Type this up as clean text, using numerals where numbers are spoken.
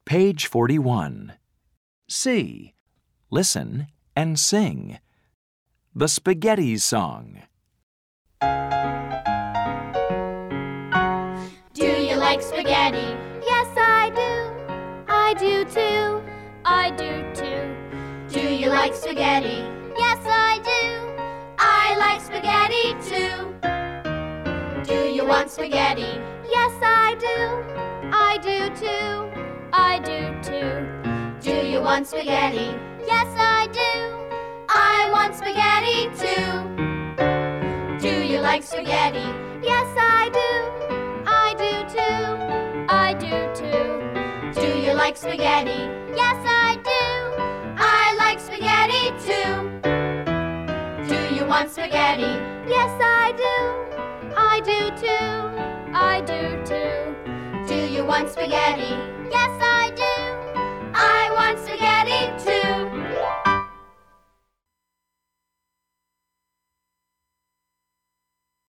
Page 41. C. Listen and sing. The Spaghetti Song. Do you like spaghetti? Yes, I do. I do too. I do too. Do you like spaghetti? Yes, I do. I like spaghetti too. Do you want spaghetti? Yes, I do. I do too. I do too. Do you want spaghetti? Yes, I do. I want spaghetti too. Do you like spaghetti? Yes, I do. I do too. I do too. Do you like spaghetti? Yes, I do. I like spaghetti too. Do you want spaghetti? Yes, I do. I do too. I do too. Do you want spaghetti?